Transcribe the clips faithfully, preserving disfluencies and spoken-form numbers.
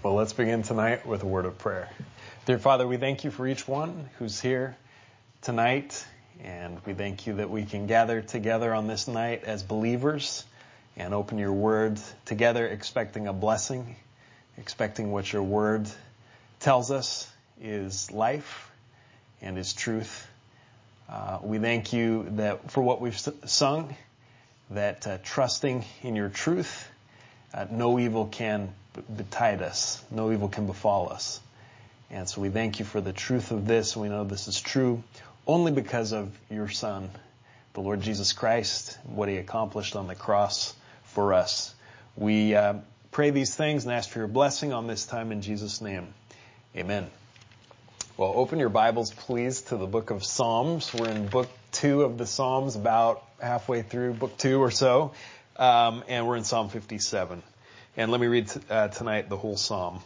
Well, let's begin tonight with a word of prayer. Dear Father, we thank you for each one who's here tonight, and we thank you that we can gather together on this night as believers and open your word together, expecting a blessing, expecting what your word tells us is life and is truth. Uh, we thank you that for what we've sung, that uh, trusting in your truth, uh, no evil can betide us, no evil can befall us. And so we thank you for the truth of this. We know this is true only because of your Son, the Lord Jesus Christ, what he accomplished on the cross for us. We uh, pray these things and ask for your blessing on this time in Jesus' name. Amen. Well, open your Bibles, please, to the book of Psalms. We're in book two of the Psalms, about halfway through book two or so, um, and we're in Psalm fifty-seven. And let me read t- uh, tonight the whole psalm.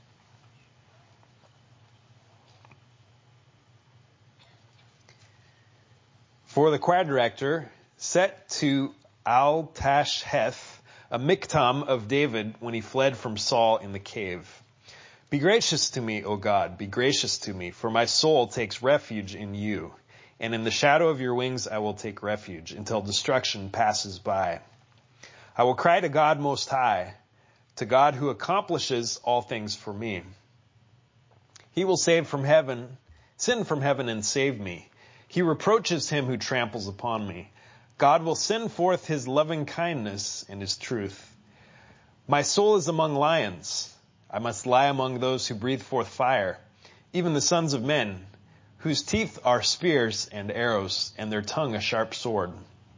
For the choir director, set to Al-Tashheth, a miktam of David when he fled from Saul in the cave. Be gracious to me, O God, be gracious to me, for my soul takes refuge in you. And in the shadow of your wings I will take refuge until destruction passes by. I will cry to God Most High, to God who accomplishes all things for me. He will save from heaven, send from heaven and save me. He reproaches him who tramples upon me. God will send forth his loving kindness and his truth. My soul is among lions. I must lie among those who breathe forth fire, even the sons of men, whose teeth are spears and arrows, and their tongue a sharp sword.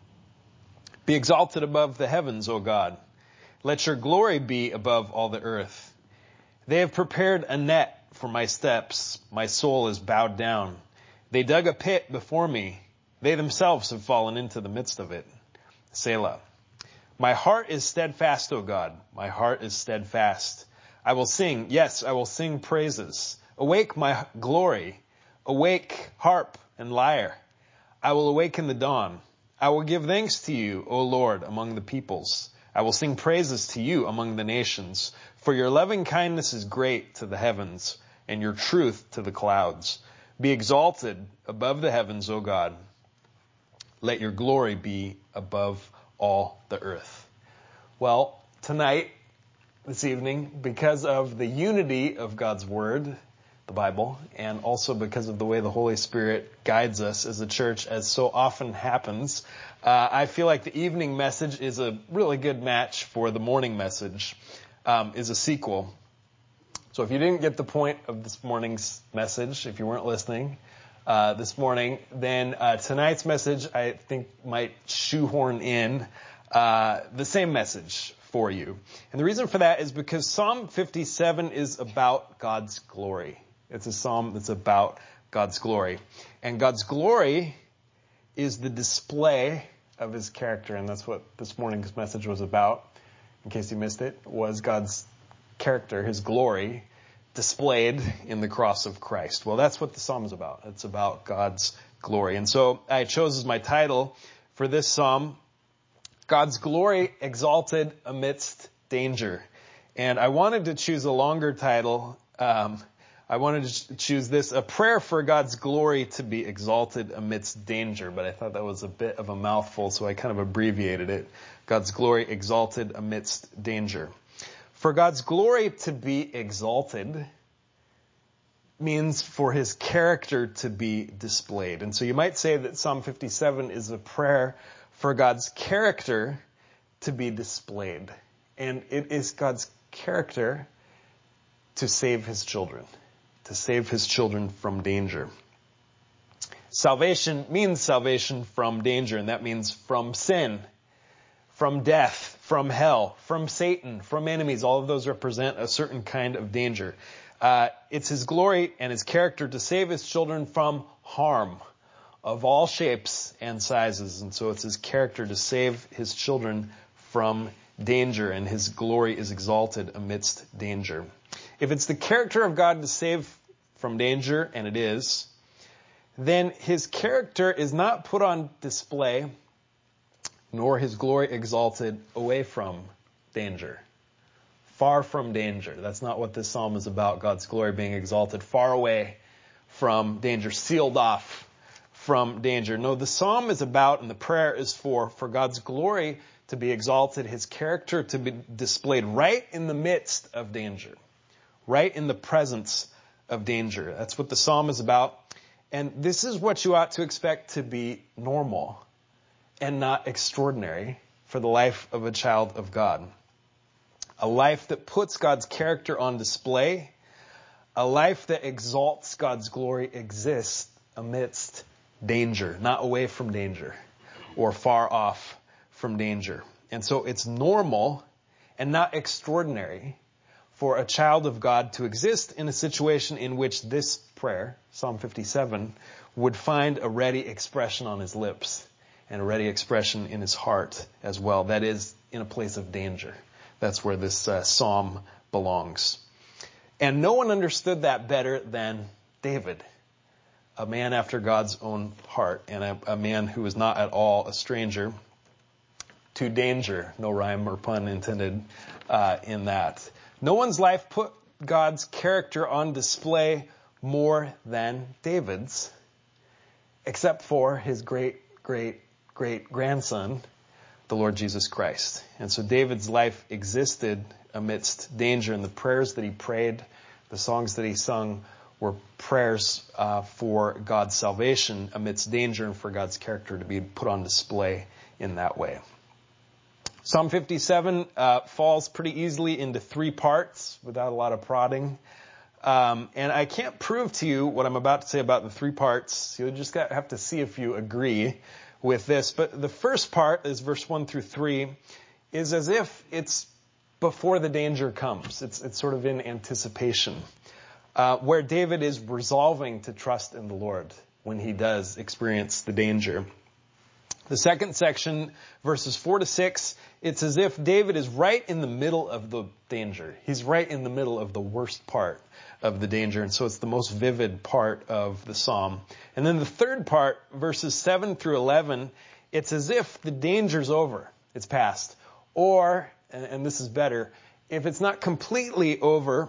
Be exalted above the heavens, O God. Let your glory be above all the earth. They have prepared a net for my steps. My soul is bowed down. They dug a pit before me. They themselves have fallen into the midst of it. Selah. My heart is steadfast, O God. My heart is steadfast. I will sing. Yes, I will sing praises. Awake, my glory. Awake, harp and lyre. I will awaken the dawn. I will give thanks to you, O Lord, among the peoples. I will sing praises to you among the nations. For your loving kindness is great to the heavens, and your truth to the clouds. Be exalted above the heavens, O God. Let your glory be above all the earth. Well, tonight, this evening, because of the unity of God's Word, the Bible, and also because of the way the Holy Spirit guides us as a church, as so often happens, uh, I feel like the evening message is a really good match for the morning message, um, is a sequel. So if you didn't get the point of this morning's message, if you weren't listening uh, this morning, then uh, tonight's message, I think, might shoehorn in uh, the same message for you. And the reason for that is because Psalm fifty-seven is about God's glory. It's a psalm that's about God's glory. And God's glory is the display of his character. And that's what this morning's message was about, in case you missed it, was God's character, his glory, displayed in the cross of Christ. Well, that's what the psalm is about. It's about God's glory. And so I chose as my title for this psalm, God's glory exalted amidst danger. And I wanted to choose a longer title. Um, I wanted to choose this, a prayer for God's glory to be exalted amidst danger. But I thought that was a bit of a mouthful, so I kind of abbreviated it. God's glory exalted amidst danger. For God's glory to be exalted means for his character to be displayed. And so you might say that Psalm fifty-seven is a prayer for God's character to be displayed. And it is God's character to save his children, to save his children from danger. Salvation means salvation from danger, and that means from sin, from death, from hell, from Satan, from enemies. All of those represent a certain kind of danger. Uh, it's his glory and his character to save his children from harm of all shapes and sizes. And so it's his character to save his children from danger, and his glory is exalted amidst danger. If it's the character of God to save from danger, and it is, then his character is not put on display, nor his glory exalted away from danger, far from danger. That's not what this psalm is about, God's glory being exalted far away from danger, sealed off from danger. No, the psalm is about, and the prayer is for, for God's glory to be exalted, his character to be displayed right in the midst of danger, right in the presence of danger. That's what the psalm is about. And this is what you ought to expect to be normal and not extraordinary for the life of a child of God. A life that puts God's character on display, a life that exalts God's glory exists amidst danger, not away from danger or far off from danger. And so it's normal and not extraordinary for a child of God to exist in a situation in which this prayer, Psalm fifty-seven, would find a ready expression on his lips and a ready expression in his heart as well. That is, in a place of danger. That's where this uh, psalm belongs. And no one understood that better than David, a man after God's own heart, and a, a man who was not at all a stranger to danger. No rhyme or pun intended uh, in that. No one's life put God's character on display more than David's, except for his great, great, great grandson, the Lord Jesus Christ. And so David's life existed amidst danger, and the prayers that he prayed, the songs that he sung, were prayers uh, for God's salvation amidst danger and for God's character to be put on display in that way. Psalm fifty-seven uh, falls pretty easily into three parts without a lot of prodding. Um, and I can't prove to you what I'm about to say about the three parts. You'll just got, have to see if you agree with this. But the first part is verse one through three, is as if it's before the danger comes. It's, it's sort of in anticipation, uh, where David is resolving to trust in the Lord when he does experience the danger. The second section, verses four to six, it's as if David is right in the middle of the danger. He's right in the middle of the worst part of the danger, and so it's the most vivid part of the psalm. And then the third part, verses seven through eleven, it's as if the danger's over. It's past. Or, and, and this is better, if it's not completely over,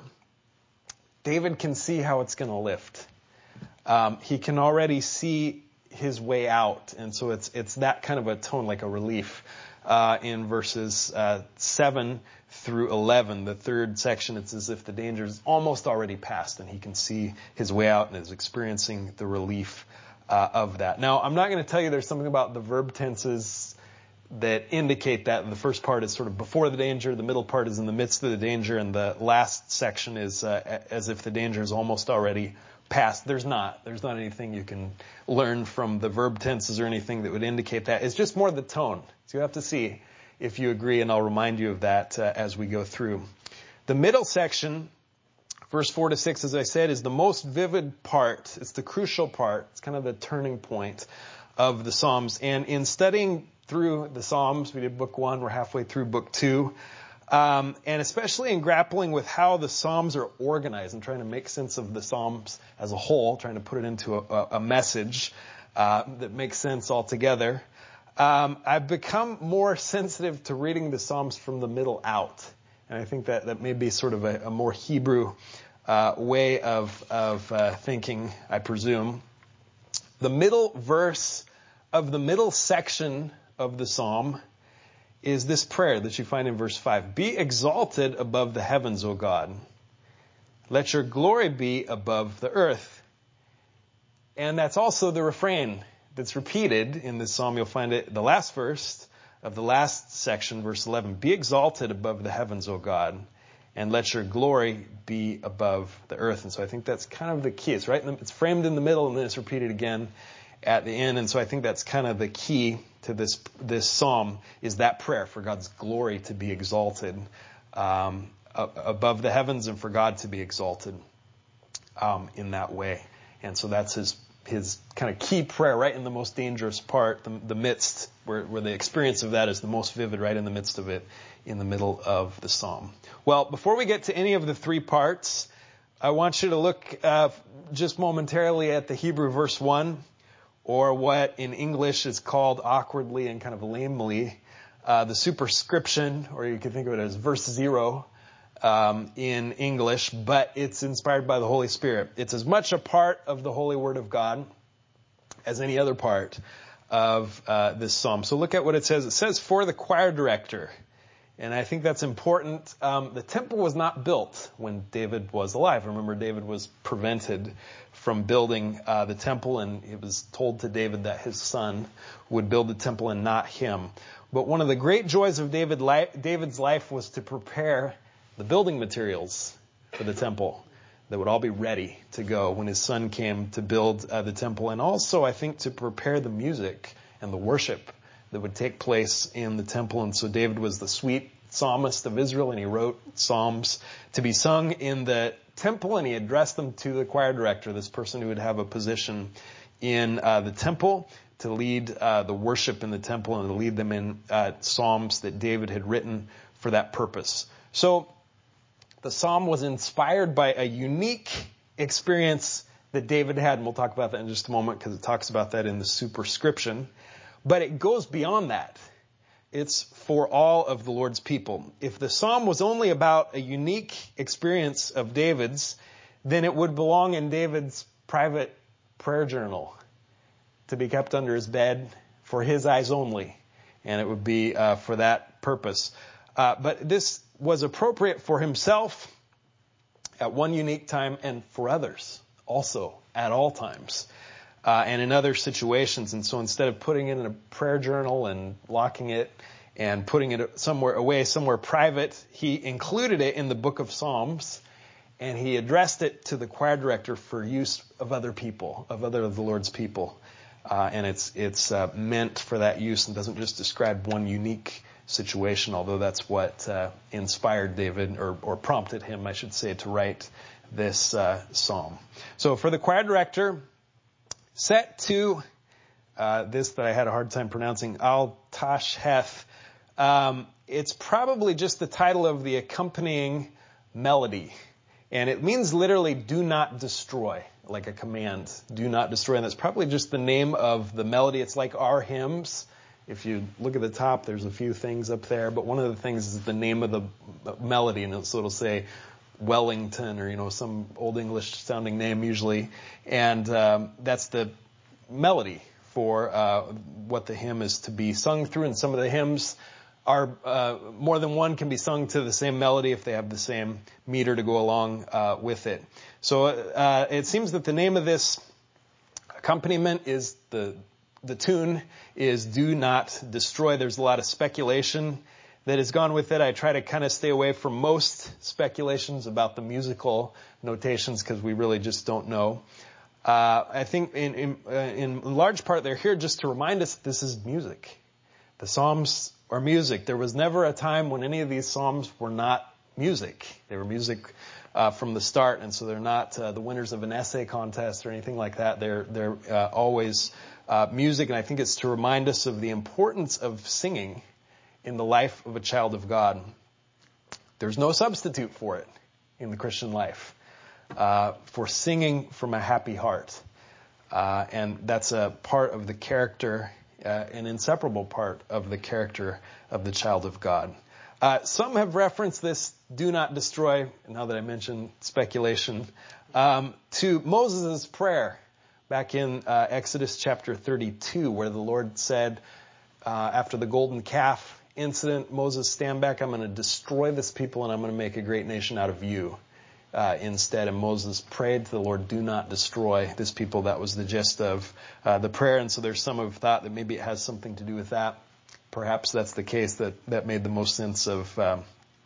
David can see how it's going to lift. Um, he can already see his way out, and so it's it's that kind of a tone, like a relief. Uh, in verses uh, seven through eleven, the third section, it's as if the danger is almost already past, and he can see his way out and is experiencing the relief uh, of that. Now, I'm not going to tell you there's something about the verb tenses that indicate that. The first part is sort of before the danger, the middle part is in the midst of the danger, and the last section is uh, as if the danger is almost already past. There's not. There's not anything you can learn from the verb tenses or anything that would indicate that. It's just more the tone. So you have to see if you agree, and I'll remind you of that uh, as we go through. The middle section, verse four to six, as I said, is the most vivid part. It's the crucial part. It's kind of the turning point of the Psalms. And in studying through the Psalms, we did book one, we're halfway through book two, Um, and especially in grappling with how the Psalms are organized and trying to make sense of the Psalms as a whole, trying to put it into a, a message uh, that makes sense altogether, um, I've become more sensitive to reading the Psalms from the middle out. And I think that, that may be sort of a, a more Hebrew uh, way of, of uh, thinking, I presume. The middle verse of the middle section of the Psalm is this prayer that you find in verse five. Be exalted above the heavens, O God. Let your glory be above the earth. And that's also the refrain that's repeated in this psalm. You'll find it the last verse of the last section, verse eleven. Be exalted above the heavens, O God, and let your glory be above the earth. And so I think that's kind of the key. It's right in the, it's framed in the middle, and then it's repeated again at the end. And so I think that's kind of the key to this this psalm, is that prayer for God's glory to be exalted um, above the heavens, and for God to be exalted um, in that way. And so that's his his kind of key prayer, right in the most dangerous part, the, the midst, where, where the experience of that is the most vivid, right in the midst of it, in the middle of the psalm. Well, before we get to any of the three parts, I want you to look uh, just momentarily at the Hebrew verse one, or what in English is called awkwardly and kind of lamely, uh, the superscription, or you can think of it as verse zero um, in English, but it's inspired by the Holy Spirit. It's as much a part of the Holy Word of God as any other part of uh, this psalm. So look at what it says. It says, for the choir director. And I think that's important. Um, the temple was not built when David was alive. Remember, David was prevented from building uh, the temple, and it was told to David that his son would build the temple and not him. But one of the great joys of David li- David's life was to prepare the building materials for the temple that would all be ready to go when his son came to build uh, the temple. And also, I think, to prepare the music and the worship that would take place in the temple. And so David was the sweet psalmist of Israel, and he wrote psalms to be sung in the temple, and he addressed them to the choir director, this person who would have a position in uh, the temple to lead uh, the worship in the temple and to lead them in uh, psalms that David had written for that purpose. So the psalm was inspired by a unique experience that David had, and we'll talk about that in just a moment because it talks about that in the superscription. But it goes beyond that. It's for all of the Lord's people. If the psalm was only about a unique experience of David's, then it would belong in David's private prayer journal to be kept under his bed for his eyes only. And it would be uh, for that purpose. Uh, but this was appropriate for himself at one unique time and for others also at all times. Uh, and in other situations. And so instead of putting it in a prayer journal and locking it and putting it somewhere away, somewhere private, he included it in the book of Psalms, and he addressed it to the choir director for use of other people, of other of the Lord's people. Uh, and it's it's uh, meant for that use and doesn't just describe one unique situation, although that's what uh, inspired David, or, or prompted him, I should say, to write this uh, psalm. So for the choir director, set to uh, this that I had a hard time pronouncing, Al-Tashheth. Um, it's probably just the title of the accompanying melody. And it means literally do not destroy, like a command, do not destroy. And that's probably just the name of the melody. It's like our hymns. If you look at the top, there's a few things up there. But one of the things is the name of the melody. And so it'll say Wellington, or, you know, some old English sounding name usually. And um, that's the melody for uh, what the hymn is to be sung through. And some of the hymns are, uh, more than one can be sung to the same melody if they have the same meter to go along uh, with it. So uh, it seems that the name of this accompaniment is the, the tune is Do Not Destroy. There's a lot of speculation that has gone with it. I try to kind of stay away from most speculations about the musical notations because we really just don't know. Uh, I think in, in, uh, in large part they're here just to remind us that this is music. The Psalms are music. There was never a time when any of these Psalms were not music. They were music uh, from the start, and so they're not uh, the winners of an essay contest or anything like that. They're, they're uh, always uh, music, and I think it's to remind us of the importance of singing in the life of a child of God. There's no substitute for it in the Christian life, uh, for singing from a happy heart. Uh, and that's a part of the character, uh, an inseparable part of the character of the child of God. Uh, some have referenced this do not destroy, now that I mentioned speculation, um, to Moses' prayer back in uh, Exodus chapter thirty-two, where the Lord said, uh, after the golden calf incident, Moses, stand back, I'm going to destroy this people and I'm going to make a great nation out of you uh, instead. And Moses prayed to the Lord, do not destroy this people. That was the gist of uh, the prayer. And so there's some who have thought that maybe it has something to do with that. Perhaps that's the case. That, that made the most sense of um,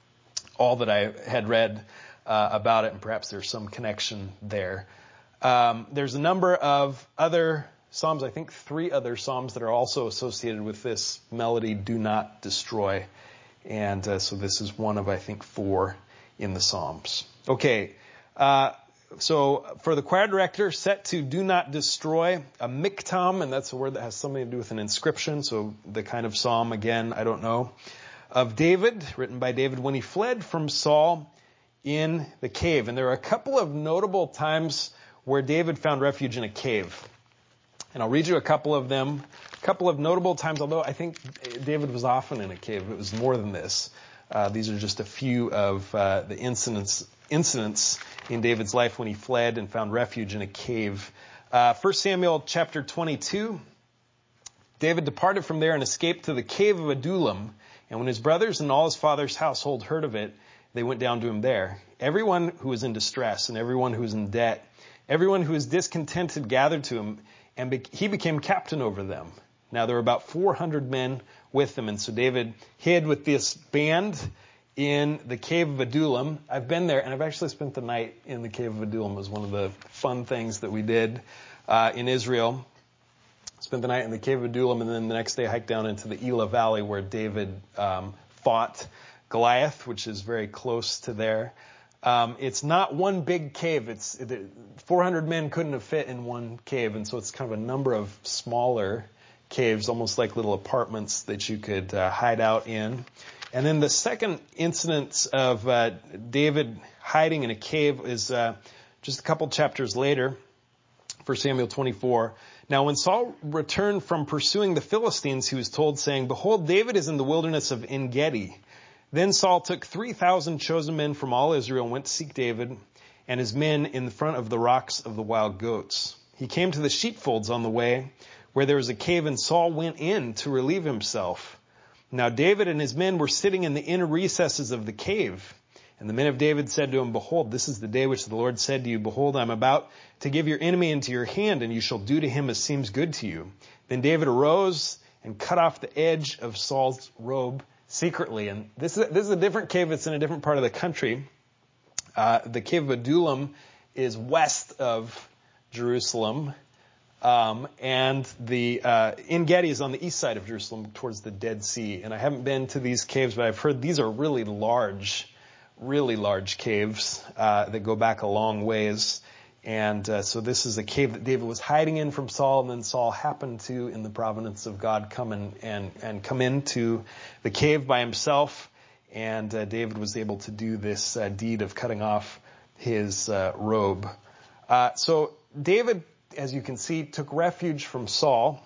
all that I had read uh, about it, and perhaps there's some connection there. Um, there's a number of other Psalms, I think three other Psalms that are also associated with this melody, do not destroy. And uh, so this is one of, I think, four in the Psalms. Okay, uh, so for the choir director, set to do not destroy, a miktam, and that's a word that has something to do with an inscription, so the kind of psalm, again, I don't know, of David, written by David when he fled from Saul in the cave. And there are a couple of notable times where David found refuge in a cave. And I'll read you a couple of them, a couple of notable times, although I think David was often in a cave. It was more than this. Uh, these are just a few of uh, the incidents incidents in David's life when he fled and found refuge in a cave. Uh, First Samuel chapter twenty-two. David departed from there and escaped to the cave of Adullam. And when his brothers and all his father's household heard of it, they went down to him there. Everyone who was in distress and everyone who was in debt, everyone who was discontented gathered to him, and be- he became captain over them. Now there were about four hundred men with him, and so David hid with this band in the cave of Adullam. I've been there, and I've actually spent the night in the cave of Adullam. It was one of the fun things that we did uh, in Israel. Spent the night in the cave of Adullam, and then the next day hiked down into the Elah Valley where David um, fought Goliath, which is very close to there. Um, it's not one big cave. It's four hundred men couldn't have fit in one cave, and so it's kind of a number of smaller caves, almost like little apartments that you could uh, hide out in. And then the second incident of uh, David hiding in a cave is uh, just a couple chapters later, First Samuel twenty-four. Now when Saul returned from pursuing the Philistines, he was told, saying, "Behold, David is in the wilderness of En-Gedi." Then Saul took three thousand chosen men from all Israel and went to seek David and his men in front of the rocks of the wild goats. He came to the sheepfolds on the way, where there was a cave, and Saul went in to relieve himself. Now David and his men were sitting in the inner recesses of the cave. And the men of David said to him, "Behold, this is the day which the Lord said to you, Behold, I am about to give your enemy into your hand, and you shall do to him as seems good to you." Then David arose and cut off the edge of Saul's robe secretly. And this is, this is a different cave. It's in a different part of the country. Uh, the cave of Adullam is west of Jerusalem. Um, and the uh, En-Gedi is on the east side of Jerusalem towards the Dead Sea. And I haven't been to these caves, but I've heard these are really large, really large caves uh, that go back a long ways. And uh, so this is a cave that David was hiding in from Saul, and then Saul happened to, in the providence of God, come in and, and come into the cave by himself. And uh, David was able to do this uh, deed of cutting off his uh, robe. Uh, so David, as you can see, took refuge from Saul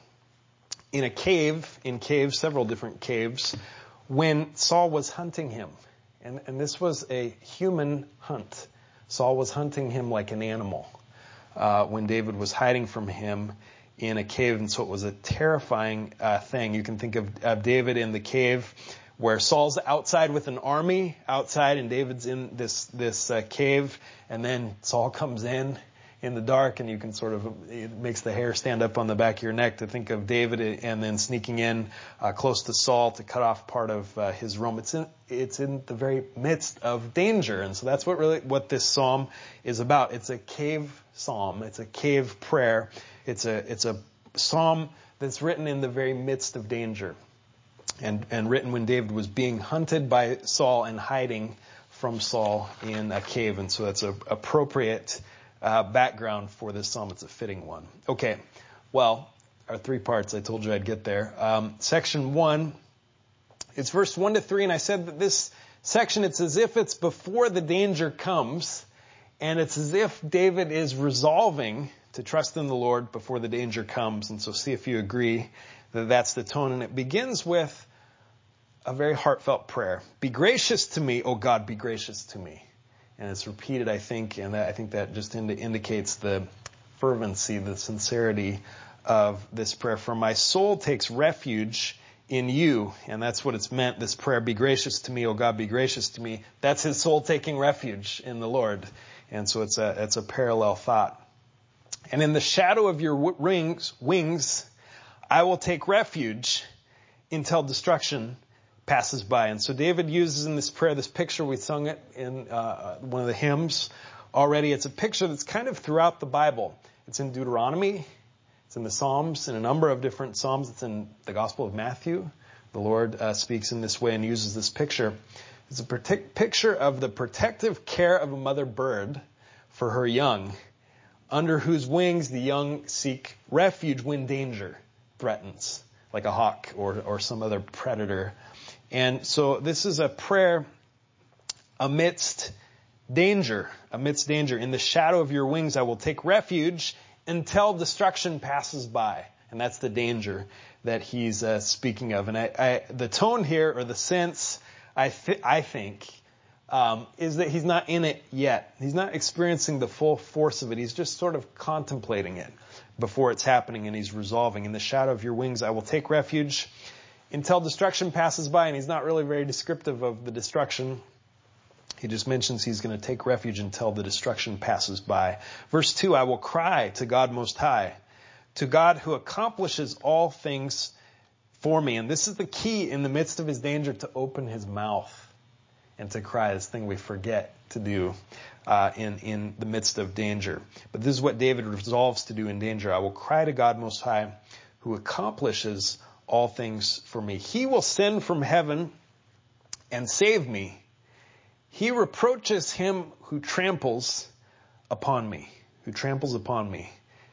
in a cave, in caves, several different caves, when Saul was hunting him. And, and this was a human hunt. Saul was hunting him like an animal uh, when David was hiding from him in a cave. And so it was a terrifying uh, thing. You can think of, of David in the cave where Saul's outside with an army outside, and David's in this, this uh, cave. And then Saul comes in in the dark, and you can sort of, it makes the hair stand up on the back of your neck to think of David and then sneaking in uh, close to Saul to cut off part of uh, his robe. It's in, it's in the very midst of danger. And so that's what really, what this psalm is about. It's a cave psalm. It's a cave prayer. It's a, it's a psalm that's written in the very midst of danger, and, and written when David was being hunted by Saul and hiding from Saul in a cave. And so that's a appropriate Uh, background for this psalm. It's a fitting one. Okay, well, our three parts, I told you I'd get there. Um, section one, it's verse one to three, and I said that this section, it's as if it's before the danger comes, and it's as if David is resolving to trust in the Lord before the danger comes. And so see if you agree that that's the tone. And it begins with a very heartfelt prayer. "Be gracious to me, O God, be gracious to me." And it's repeated, I think, and that, I think that just indi- indicates the fervency, the sincerity of this prayer. "For my soul takes refuge in you." And that's what it's meant, this prayer, "Be gracious to me, O God, be gracious to me." That's his soul taking refuge in the Lord. And so it's a, it's a parallel thought. "And in the shadow of your wings, wings, I will take refuge until destruction passes by." And so David uses in this prayer this picture. We sung it in uh, one of the hymns already. It's a picture that's kind of throughout the Bible. It's in Deuteronomy. It's in the Psalms, in a number of different Psalms. It's in the Gospel of Matthew. The Lord uh, speaks in this way and uses this picture. It's a partic- picture of the protective care of a mother bird for her young, under whose wings the young seek refuge when danger threatens, like a hawk or, or some other predator. And so this is a prayer amidst danger, amidst danger. "In the shadow of your wings, I will take refuge until destruction passes by." And that's the danger that he's uh, speaking of. And I, I, the tone here, or the sense, I, th- I think, um, is that he's not in it yet. He's not experiencing the full force of it. He's just sort of contemplating it before it's happening, and he's resolving. In the shadow of your wings, I will take refuge until destruction passes by. And he's not really very descriptive of the destruction. He just mentions he's going to take refuge until the destruction passes by. Verse two, I will cry to God Most High, to God who accomplishes all things for me. And this is the key in the midst of his danger, to open his mouth and to cry, this thing we forget to do uh, in, in the midst of danger. But this is what David resolves to do in danger. I will cry to God Most High, who accomplishes all things for me. He will send from heaven and save me. He reproaches him who tramples upon me, who tramples upon me.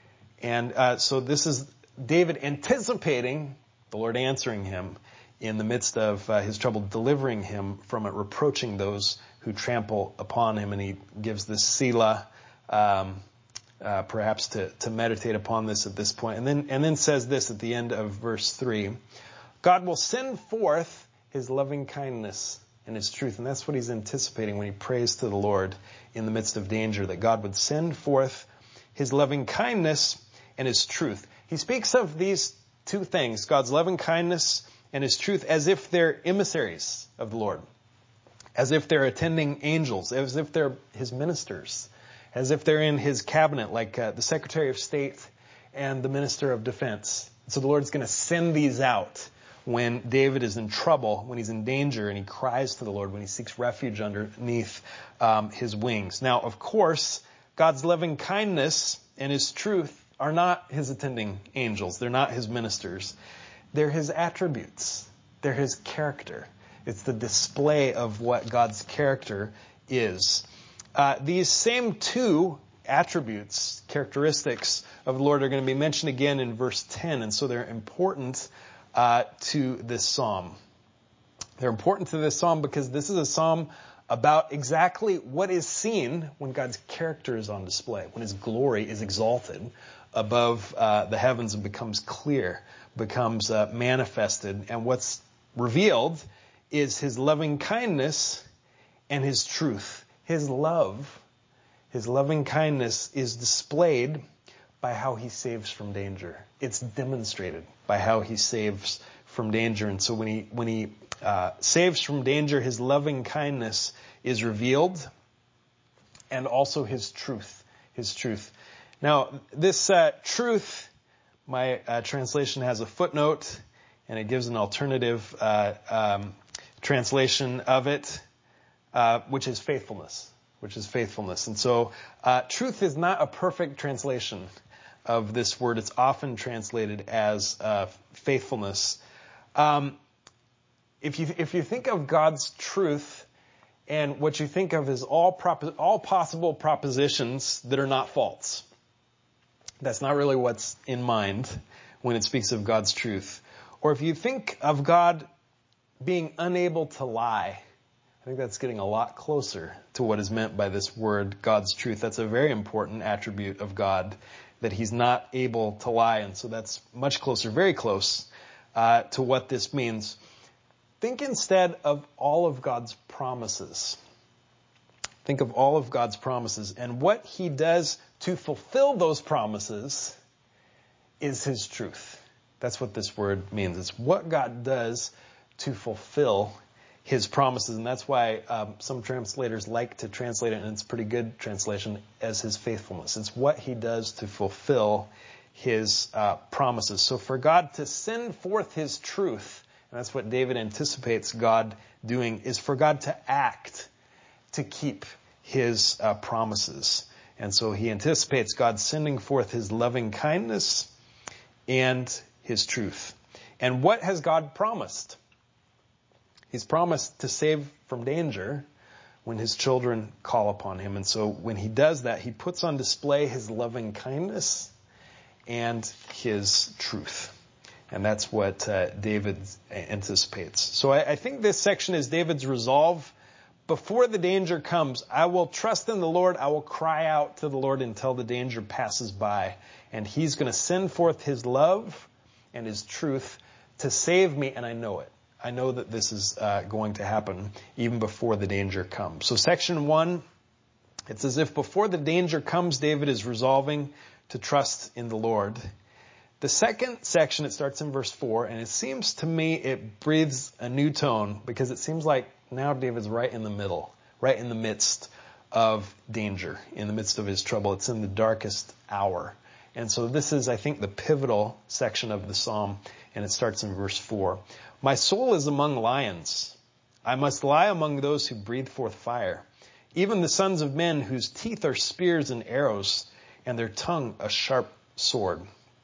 And uh, so this is David anticipating the Lord answering him in the midst of uh, his trouble, delivering him from it, reproaching those who trample upon him. And he gives this Selah, um, uh, perhaps to, to meditate upon this at this point. And then, and then says this at the end of verse three, God will send forth his loving kindness and his truth. And that's what he's anticipating when he prays to the Lord in the midst of danger, that God would send forth his loving kindness and his truth. He speaks of these two things, God's loving kindness and his truth, as if they're emissaries of the Lord, as if they're attending angels, as if they're his ministers, as if they're in his cabinet, like uh, the Secretary of State and the Minister of Defense. So the Lord's going to send these out when David is in trouble, when he's in danger, and he cries to the Lord, when he seeks refuge underneath um, his wings. Now, of course, God's loving kindness and his truth are not his attending angels. They're not his ministers. They're his attributes. They're his character. It's the display of what God's character is. Uh, these same two attributes, characteristics of the Lord, are going to be mentioned again in verse ten, and so they're important uh, to this psalm. They're important to this psalm because this is a psalm about exactly what is seen when God's character is on display, when his glory is exalted above uh, the heavens and becomes clear, becomes uh, manifested. And what's revealed is his loving kindness and his truth. His love, his loving kindness is displayed by how he saves from danger. It's demonstrated by how he saves from danger. And so when he, when he uh, saves from danger, his loving kindness is revealed, and also his truth, his truth. Now, this uh, truth, my uh, translation has a footnote, and it gives an alternative uh, um, translation of it, uh, which is faithfulness, which is faithfulness. And so uh, truth is not a perfect translation of this word. It's often translated as uh, faithfulness. Um, if you if you think of God's truth, and what you think of is all prop- all possible propositions that are not false, that's not really what's in mind when it speaks of God's truth. Or if you think of God being unable to lie, I think that's getting a lot closer to what is meant by this word, God's truth. That's a very important attribute of God, that he's not able to lie. And so that's much closer, very close uh, to what this means. Think instead of all of God's promises. Think of all of God's promises. And what he does to fulfill those promises is his truth. That's what this word means. It's what God does to fulfill his promises. And that's why um, some translators like to translate it, and it's a pretty good translation, as his faithfulness. It's what he does to fulfill his uh, promises. So for God to send forth his truth, and that's what David anticipates God doing, is for God to act to keep his uh, promises. And so he anticipates God sending forth his loving kindness and his truth. And what has God promised? He's promised to save from danger when his children call upon him. And so when he does that, he puts on display his loving kindness and his truth. And that's what uh, David anticipates. So I, I think this section is David's resolve. Before the danger comes, I will trust in the Lord. I will cry out to the Lord until the danger passes by. And he's going to send forth his love and his truth to save me, and I know it. I know that this is uh, going to happen even before the danger comes. So section one, it's as if before the danger comes, David is resolving to trust in the Lord. The second section, it starts in verse four, and it seems to me it breathes a new tone because it seems like now David's right in the middle, right in the midst of danger, in the midst of his trouble. It's in the darkest hour. And so this is, I think, the pivotal section of the psalm, and it starts in verse four. My soul is among lions. I must lie among those who breathe forth fire, even the sons of men whose teeth are spears and arrows, and their tongue a sharp sword.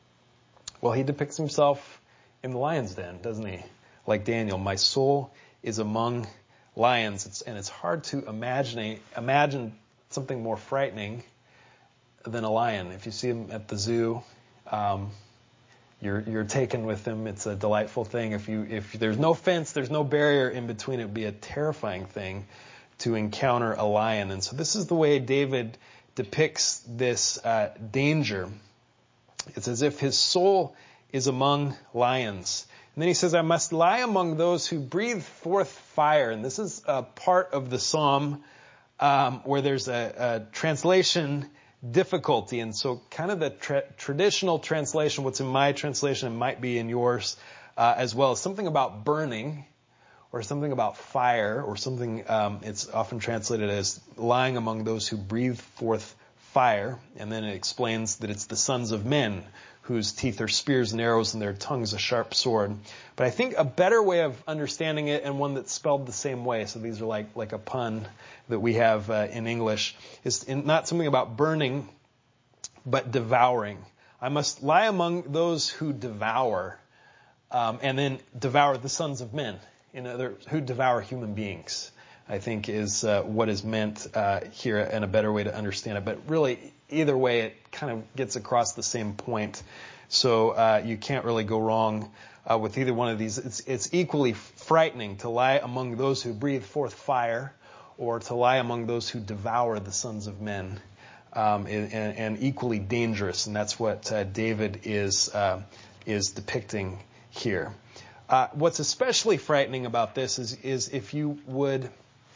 Well, he depicts himself in the lion's den, doesn't he? Like Daniel, my soul is among lions. It's, and it's hard to imagine, imagine something more frightening than a lion. If you see him at the zoo, um, you're you're taken with him. It's a delightful thing. If you if there's no fence, there's no barrier in between, it would be a terrifying thing to encounter a lion. And so this is the way David depicts this uh, danger. It's as if his soul is among lions. And then he says, I must lie among those who breathe forth fire. And this is a part of the psalm um, where there's a, a translation difficulty. And so kind of the tra- traditional translation, what's in my translation, it might be in yours uh, as well, is something about burning or something about fire or something, um, it's often translated as lying among those who breathe forth fire. And then it explains that it's the sons of men whose teeth are spears and arrows and their tongues a sharp sword. But I think a better way of understanding it, and one that's spelled the same way, so these are like, like a pun that we have uh, in English, is in, not something about burning, but devouring. I must lie among those who devour, um, and then devour the sons of men, in other, who devour human beings, I think is uh, what is meant uh, here, and a better way to understand it. But really, either way, it kind of gets across the same point. So uh, you can't really go wrong uh, with either one of these. It's, it's equally frightening to lie among those who breathe forth fire, or to lie among those who devour the sons of men, um, and, and equally dangerous. And that's what uh, David is uh, is depicting here. Uh, what's especially frightening about this is, is if you would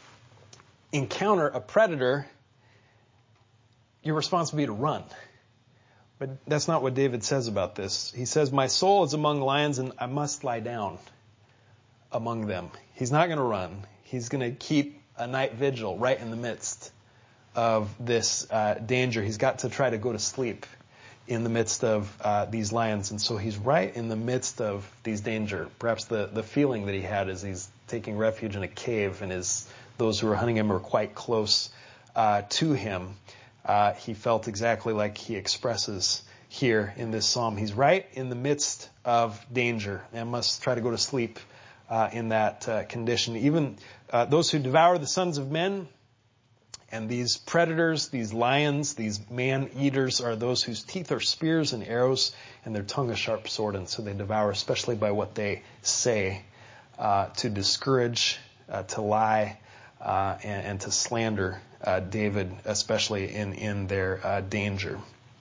encounter a predator, your response would be to run. But that's not what David says about this. He says, my soul is among lions and I must lie down among them. He's not going to run. He's going to keep a night vigil right in the midst of this uh, danger. He's got to try to go to sleep in the midst of uh, these lions. And so he's right in the midst of these danger. Perhaps the, the feeling that he had as he's taking refuge in a cave and his, those who were hunting him were quite close uh, to him. Uh, he felt exactly like he expresses here in this psalm. He's right in the midst of danger and must try to go to sleep uh, in that uh, condition. Even uh, those who devour the sons of men, and these predators, these lions, these man-eaters are those whose teeth are spears and arrows and their tongue a sharp sword. And so they devour, especially by what they say, uh, to discourage, uh, to lie, uh, and, and to slander uh, David, especially in, in their uh, danger.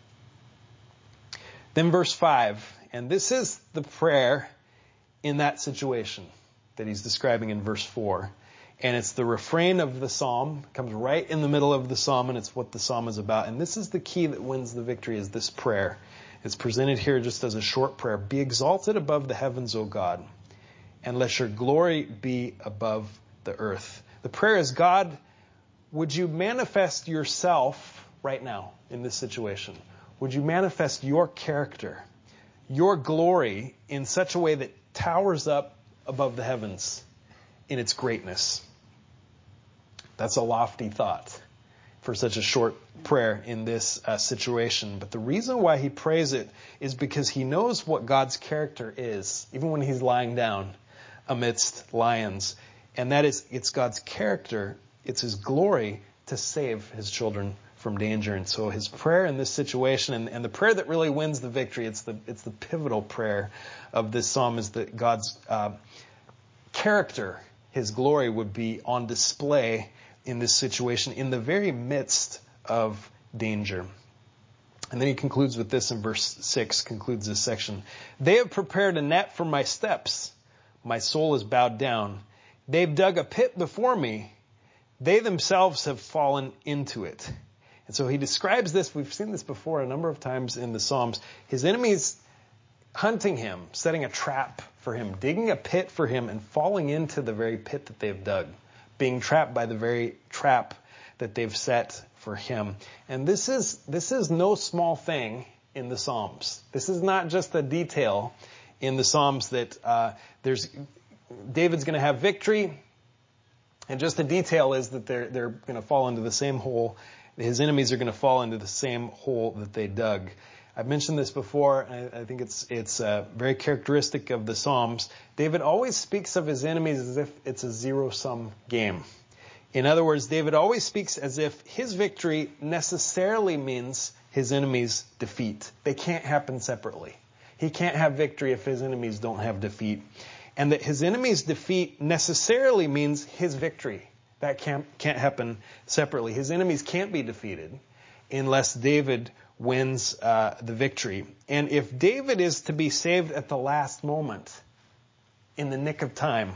Then verse five, and this is the prayer in that situation that he's describing in verse four. And it's the refrain of the psalm, comes right in the middle of the psalm, and it's what the psalm is about. And this is the key that wins the victory, is this prayer. It's presented here just as a short prayer. Be exalted above the heavens, O God, and let your glory be above the earth. The prayer is, God, would you manifest yourself right now in this situation? Would you manifest your character, your glory in such a way that towers up above the heavens in its greatness? That's a lofty thought for such a short prayer in this uh, situation. But the reason why he prays it is because he knows what God's character is, even when he's lying down amidst lions. And that is, it's God's character, it's his glory to save his children from danger. And so his prayer in this situation, and, and the prayer that really wins the victory, it's the it's the pivotal prayer of this psalm, is that God's uh, character, his glory, would be on display in this situation, in the very midst of danger. And then he concludes with this in verse six, concludes this section. They have prepared a net for my steps. My soul is bowed down. They've dug a pit before me. They themselves have fallen into it. And so he describes this. We've seen this before a number of times in the Psalms. His enemies hunting him, setting a trap for him, digging a pit for him, and falling into the very pit that they've dug, being trapped by the very trap that they've set for him. And this is this is no small thing in the Psalms. This is not just a detail in the Psalms that uh, there's David's going to have victory, and just the detail is that they're they're going to fall into the same hole. His enemies are going to fall into the same hole that they dug. I've mentioned this before. I, I think it's it's uh, very characteristic of the Psalms. David always speaks of his enemies as if it's a zero-sum game. In other words, David always speaks as if his victory necessarily means his enemies' defeat. They can't happen separately. He can't have victory if his enemies don't have defeat. And that his enemies' defeat necessarily means his victory. That can't, can't happen separately. His enemies can't be defeated unless David wins uh, the victory. And if David is to be saved at the last moment, in the nick of time,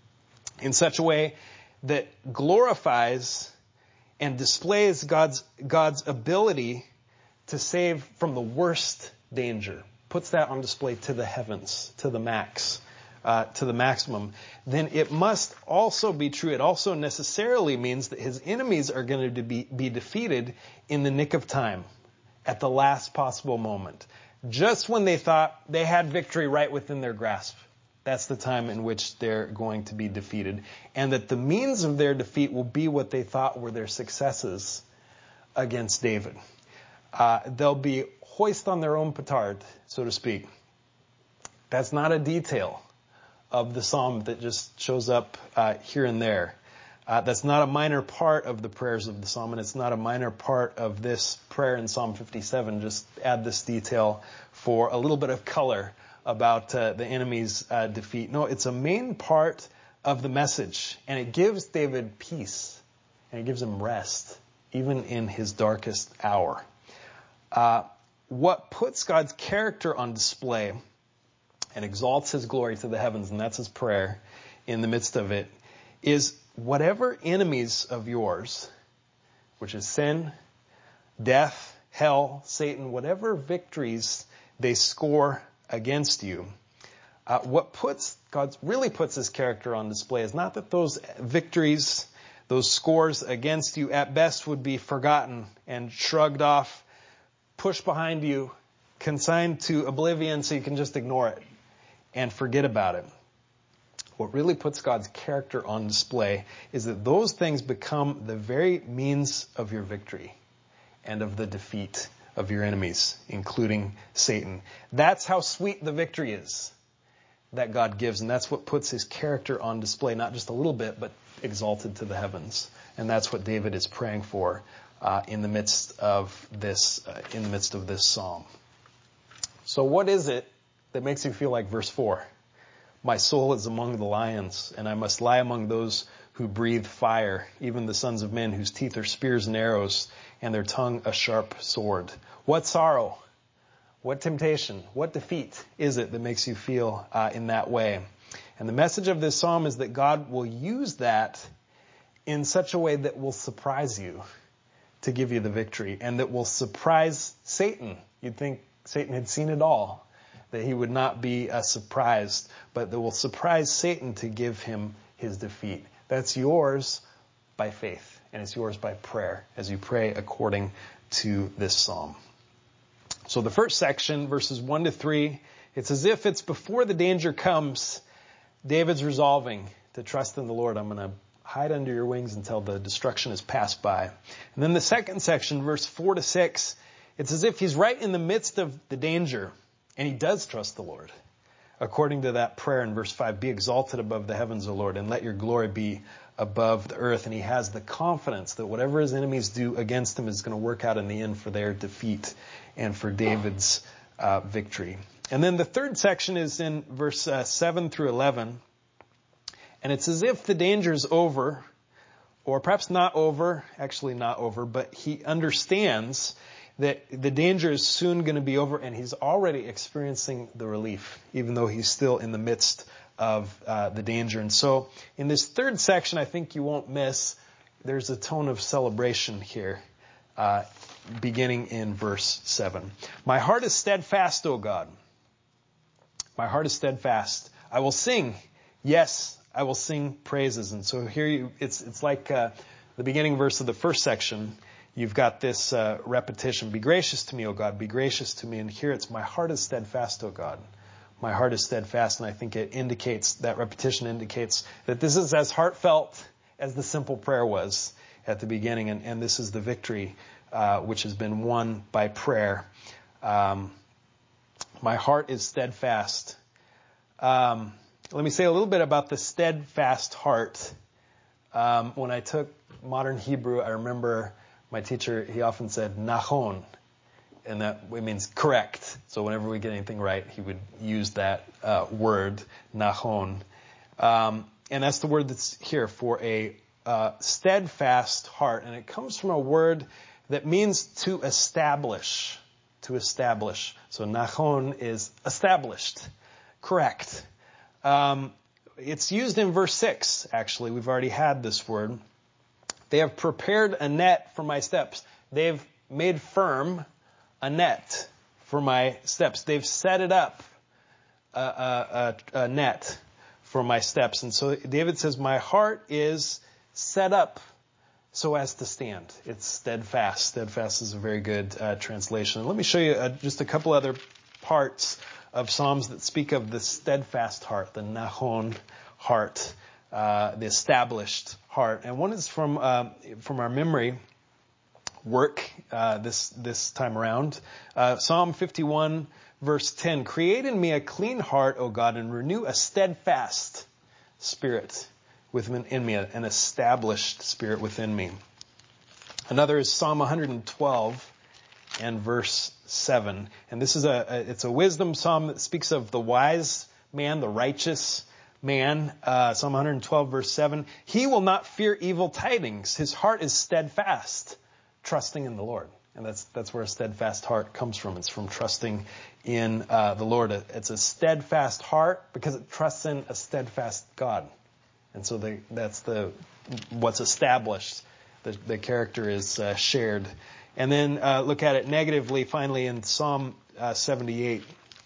in such a way that glorifies and displays God's God's ability to save from the worst danger, puts that on display to the heavens, to the max, uh, to the maximum, then it must also be true. It also necessarily means that his enemies are going to be, be defeated in the nick of time, at the last possible moment, just when they thought they had victory right within their grasp. That's the time in which they're going to be defeated. And that the means of their defeat will be what they thought were their successes against David. Uh, they'll be hoist on their own petard, so to speak. That's not a detail of the psalm that just shows up uh, here and there. Uh, that's not a minor part of the prayers of the psalm, and it's not a minor part of this prayer in Psalm fifty-seven. Just add this detail for a little bit of color about uh, the enemy's uh, defeat. No, it's a main part of the message, and it gives David peace, and it gives him rest, even in his darkest hour. Uh, what puts God's character on display and exalts his glory to the heavens, and that's his prayer in the midst of it, is whatever enemies of yours, which is sin, death, hell, Satan, whatever victories they score against you, uh, what puts God really puts his character on display is not that those victories, those scores against you at best would be forgotten and shrugged off, pushed behind you, consigned to oblivion so you can just ignore it and forget about it. What really puts God's character on display is that those things become the very means of your victory and of the defeat of your enemies, including Satan. That's how sweet the victory is that God gives, and that's what puts his character on display, not just a little bit, but exalted to the heavens. And that's what David is praying for uh, in the midst of this uh, in the midst of this psalm. So what is it that makes you feel like verse four? My soul is among the lions, and I must lie among those who breathe fire, even the sons of men whose teeth are spears and arrows, and their tongue a sharp sword. What sorrow, what temptation, what defeat is it that makes you feel uh, in that way? And the message of this psalm is that God will use that in such a way that will surprise you to give you the victory, and that will surprise Satan. You'd think Satan had seen it all, that he would not be uh, surprised, but that will surprise Satan to give him his defeat. That's yours by faith, and it's yours by prayer, as you pray according to this psalm. So the first section, verses one to three, it's as if it's before the danger comes, David's resolving to trust in the Lord. I'm going to hide under your wings until the destruction is passed by. And then the second section, verse four to six, it's as if he's right in the midst of the danger, and he does trust the Lord. According to that prayer in verse five, be exalted above the heavens, O Lord, and let your glory be above the earth. And he has the confidence that whatever his enemies do against him is going to work out in the end for their defeat and for David's uh, victory. And then the third section is in verse uh, seven through eleven. And it's as if the danger is over, or perhaps not over, actually not over, but he understands that the danger is soon going to be over, and he's already experiencing the relief, even though he's still in the midst of uh, the danger. And so in this third section, I think you won't miss, there's a tone of celebration here, uh, beginning in verse seven. My heart is steadfast, O God. My heart is steadfast. I will sing. Yes, I will sing praises. And so here you, it's, it's like uh, the beginning verse of the first section. You've got this uh, repetition. Be gracious to me, O God. Be gracious to me. And here it's, my heart is steadfast, O God. My heart is steadfast. And I think it indicates, that repetition indicates that this is as heartfelt as the simple prayer was at the beginning. And, and this is the victory uh, which has been won by prayer. Um, my heart is steadfast. Um, let me say a little bit about the steadfast heart. Um, when I took modern Hebrew, I remember my teacher, he often said, nachon. And that it means correct. So whenever we get anything right, he would use that uh, word, nachon. Um, and that's the word that's here for a uh, steadfast heart. And it comes from a word that means to establish. To establish. So nachon is established. Correct. Um, it's used in verse six, actually. We've already had this word. They have prepared a net for my steps. They've made firm a net for my steps. They've set it up, a, a, a, a net for my steps. And so David says, my heart is set up so as to stand. It's steadfast. Steadfast is a very good uh, translation. Let me show you uh, just a couple other parts of Psalms that speak of the steadfast heart, the nachon heart, uh, the established heart. And one is from uh, from our memory work uh, this this time around. Uh, Psalm fifty-one, verse ten. Create in me a clean heart, O God, and renew a steadfast spirit within me, an established spirit within me. Another is Psalm one twelve and verse seven. And this is a, a it's a wisdom psalm that speaks of the wise man, the righteous man. Uh, Psalm one twelve, verse seven. He will not fear evil tidings. His heart is steadfast, trusting in the Lord. And that's that's where a steadfast heart comes from. It's from trusting in uh, the Lord. It's a steadfast heart because it trusts in a steadfast God. And so the, that's the what's established. The, the character is uh, shared. And then uh, look at it negatively, finally, in Psalm uh, seventy-eight.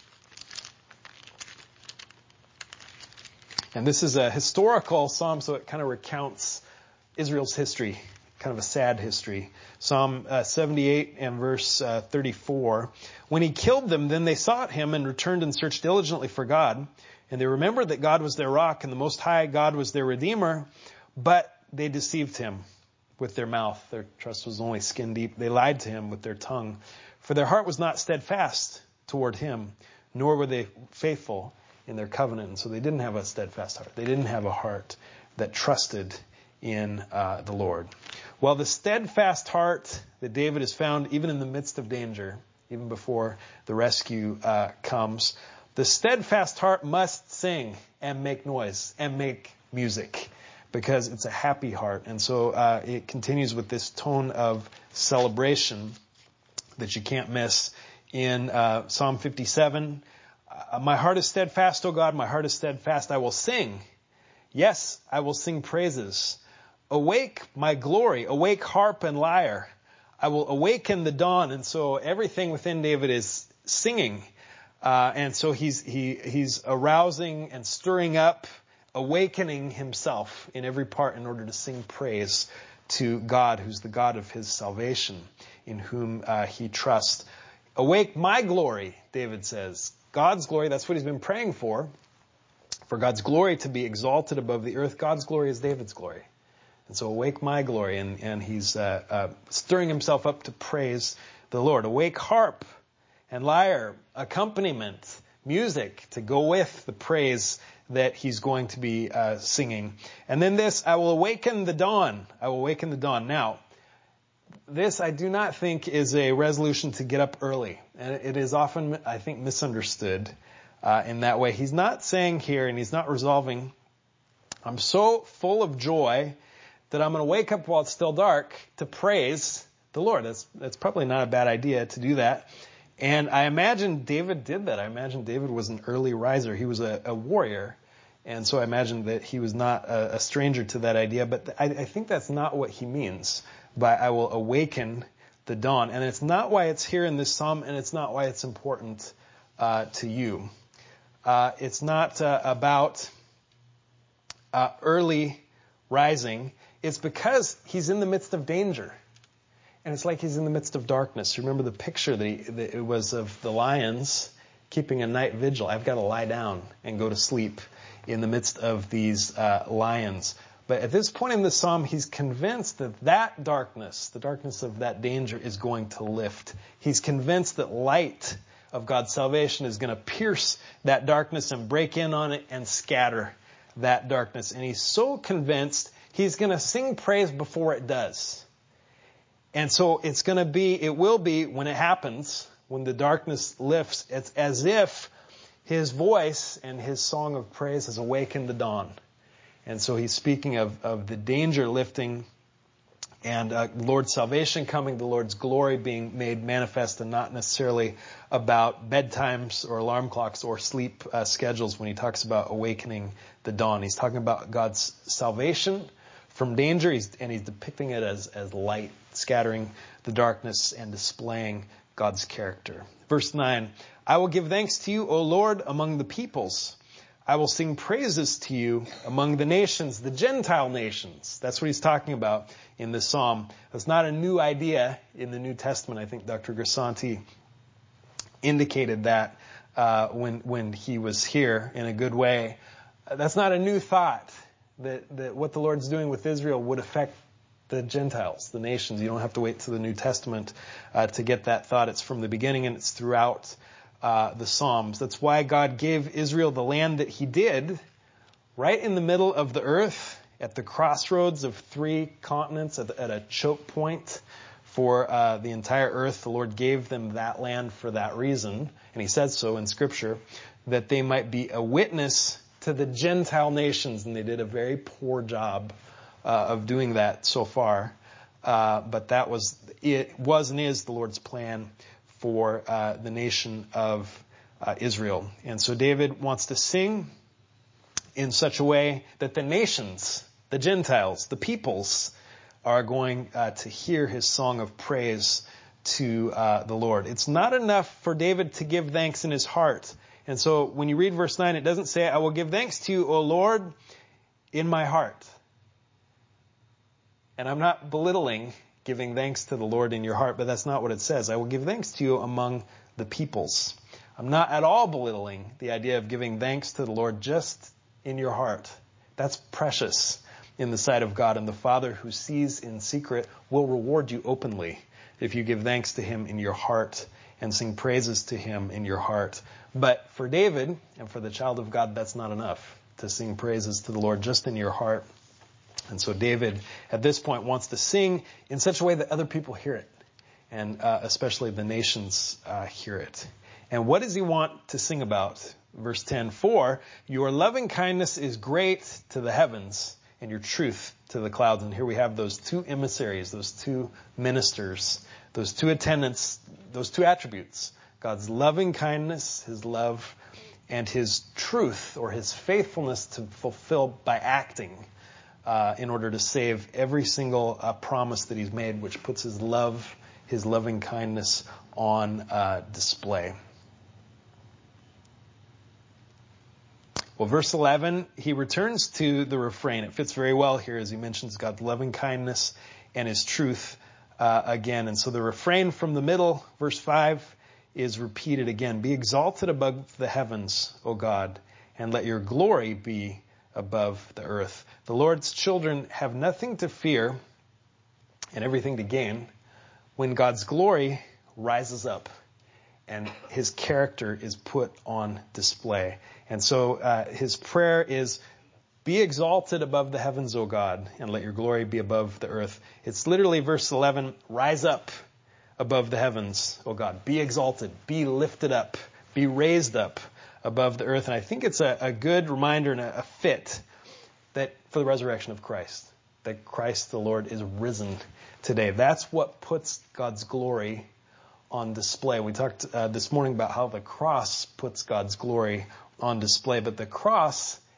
And this is a historical psalm, so it kind of recounts Israel's history, kind of a sad history. Psalm uh, seventy-eight and verse uh, thirty-four. When he killed them, then they sought him and returned and searched diligently for God. And they remembered that God was their rock and the Most High God was their Redeemer, but they deceived him with their mouth. Their trust was only skin deep. They lied to him with their tongue. For their heart was not steadfast toward him, nor were they faithful in their covenant. And so they didn't have a steadfast heart. They didn't have a heart that trusted in uh, the Lord. Well, the steadfast heart that David has found even in the midst of danger, even before the rescue uh, comes, the steadfast heart must sing and make noise and make music because it's a happy heart. And so uh, it continues with this tone of celebration that you can't miss in uh, Psalm fifty-seven. Uh, my heart is steadfast, O God, my heart is steadfast. I will sing. Yes, I will sing praises. Awake, my glory. Awake, harp and lyre. I will awaken the dawn. And so everything within David is singing. Uh, and so he's he he's arousing and stirring up, awakening himself in every part in order to sing praise to God, who's the God of his salvation, in whom uh, he trusts. Awake my glory, David says. God's glory, that's what he's been praying for. For God's glory to be exalted above the earth. God's glory is David's glory. And so awake my glory. And, and he's uh, uh, stirring himself up to praise the Lord. Awake harp and lyre, accompaniment, music to go with the praise that he's going to be uh, singing. And then this, I will awaken the dawn. I will awaken the dawn. Now, this I do not think is a resolution to get up early. And it is often, I think, misunderstood uh, in that way. He's not saying here, and he's not resolving, I'm so full of joy that I'm going to wake up while it's still dark to praise the Lord. That's, that's probably not a bad idea to do that. And I imagine David did that. I imagine David was an early riser. He was a, a warrior. And so I imagine that he was not a, a stranger to that idea, but I, I think that's not what he means by I will awaken the dawn. And it's not why it's here in this psalm, and it's not why it's important uh, to you. Uh, it's not uh, about uh, early rising. It's because he's in the midst of danger. And it's like he's in the midst of darkness. Remember the picture that, he, that it was of the lions keeping a night vigil. I've got to lie down and go to sleep in the midst of these uh, lions. But at this point in the psalm, he's convinced that that darkness, the darkness of that danger, is going to lift. He's convinced that light of God's salvation is going to pierce that darkness and break in on it and scatter that darkness. And he's so convinced he's going to sing praise before it does. And so it's going to be, it will be, when it happens, when the darkness lifts, it's as if his voice and his song of praise has awakened the dawn. And so he's speaking of, of the danger lifting and uh, Lord's salvation coming, the Lord's glory being made manifest, and not necessarily about bedtimes or alarm clocks or sleep uh, schedules when he talks about awakening the dawn. He's talking about God's salvation from danger, he's, and he's depicting it as, as light, scattering the darkness and displaying God's character. Verse nine, I will give thanks to you, O Lord, among the peoples. I will sing praises to you among the nations, the Gentile nations. That's what he's talking about in this psalm. That's not a new idea in the New Testament. I think Doctor Grisanti indicated that uh, when when he was here in a good way. That's not a new thought, that, that what the Lord's doing with Israel would affect the Gentiles, the nations. You don't have to wait to the New Testament uh, to get that thought. It's from the beginning, and it's throughout uh, the Psalms. That's why God gave Israel the land that he did, right in the middle of the earth, at the crossroads of three continents, at, at a choke point for uh, the entire earth. The Lord gave them that land for that reason, and he says so in Scripture, that they might be a witness to the Gentile nations, and they did a very poor job uh, of doing that so far. Uh, but that was, it was and is the Lord's plan for uh, the nation of uh, Israel. And so David wants to sing in such a way that the nations, the Gentiles, the peoples, are going uh, to hear his song of praise to uh, the Lord. It's not enough for David to give thanks in his heart. And so when you read verse nine, it doesn't say, I will give thanks to you, O Lord, in my heart. And I'm not belittling giving thanks to the Lord in your heart, but that's not what it says. I will give thanks to you among the peoples. I'm not at all belittling the idea of giving thanks to the Lord just in your heart. That's precious in the sight of God, and the Father who sees in secret will reward you openly if you give thanks to him in your heart and sing praises to him in your heart. But for David and for the child of God, that's not enough to sing praises to the Lord just in your heart. And so David, at this point, wants to sing in such a way that other people hear it, and uh, especially the nations uh, hear it. And what does he want to sing about? Verse ten, for your loving kindness is great to the heavens, and your truth to the clouds. And here we have those two emissaries, those two ministers, those two attendants, those two attributes. God's loving kindness, his love, and his truth, or his faithfulness to fulfill by acting uh, in order to save every single uh, promise that he's made, which puts his love, his loving kindness on uh, display. Well, verse eleven, he returns to the refrain. It fits very well here as he mentions God's loving kindness and his truth uh, again. And so the refrain from the middle, verse five, is repeated again. Be exalted above the heavens, O God, and let your glory be above the earth. The Lord's children have nothing to fear and everything to gain when God's glory rises up and his character is put on display. And so uh, his prayer is, be exalted above the heavens, O God, and let your glory be above the earth. It's literally verse eleven, rise up above the heavens, O God. Be exalted, be lifted up, be raised up above the earth. And I think it's a, a good reminder and a, a fit that for the resurrection of Christ, that Christ the Lord is risen today. That's what puts God's glory on display. We talked uh, this morning about how the cross puts God's glory on display, but the cross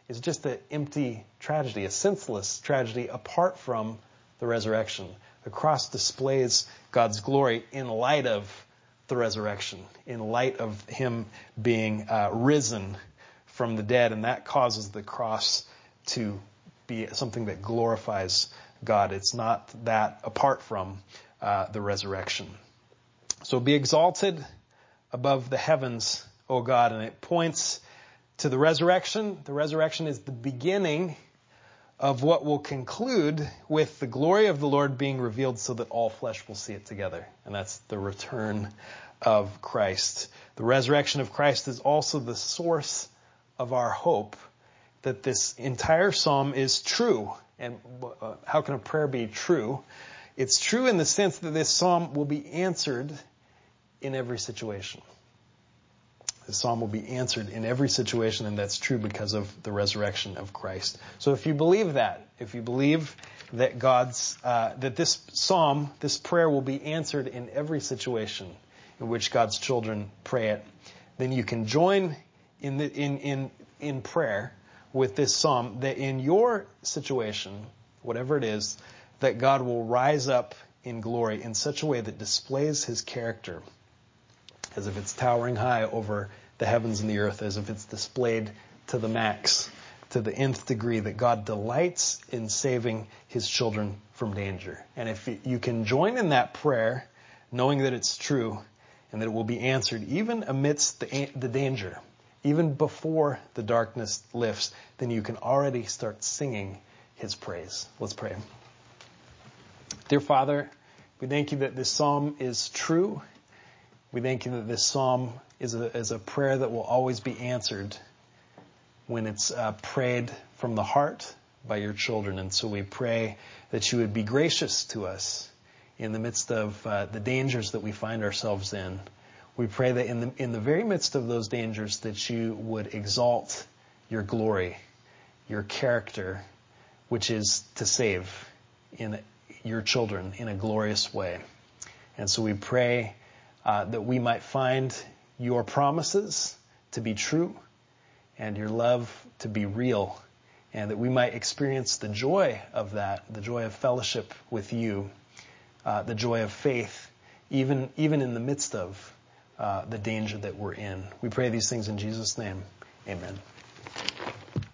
is just an empty tragedy, a senseless tragedy apart from the resurrection. The cross displays God's glory in light of the resurrection, in light of him being uh, risen from the dead, and that causes the cross to be something that glorifies God. It's not that apart from uh, the resurrection. So be exalted above the heavens, O God, and it points to the resurrection. The resurrection is the beginning of what will conclude with the glory of the Lord being revealed so that all flesh will see it together. And that's the return of Christ. The resurrection of Christ is also the source of our hope that this entire psalm is true. And uh, how can a prayer be true? It's true in the sense that this psalm will be answered in every situation. The psalm will be answered in every situation, and that's true because of the resurrection of Christ. So if you believe that, if you believe that God's, uh, that this psalm, this prayer will be answered in every situation in which God's children pray it, then you can join in the, in, in, in prayer with this psalm, that in your situation, whatever it is, that God will rise up in glory in such a way that displays his character, as if it's towering high over the heavens and the earth, as if it's displayed to the max, to the nth degree, that God delights in saving his children from danger. And if you can join in that prayer, knowing that it's true and that it will be answered even amidst the, the danger, even before the darkness lifts, then you can already start singing his praise. Let's pray. Dear Father, we thank you that this psalm is true. We thank you that this psalm is a, is a prayer that will always be answered when it's uh, prayed from the heart by your children. And so we pray that you would be gracious to us in the midst of uh, the dangers that we find ourselves in. We pray that in the, in the very midst of those dangers that you would exalt your glory, your character, which is to save in your children in a glorious way. And so we pray Uh, that we might find your promises to be true and your love to be real, and that we might experience the joy of that, the joy of fellowship with you, uh, the joy of faith, even, even in the midst of uh, the danger that we're in. We pray these things in Jesus' name. Amen.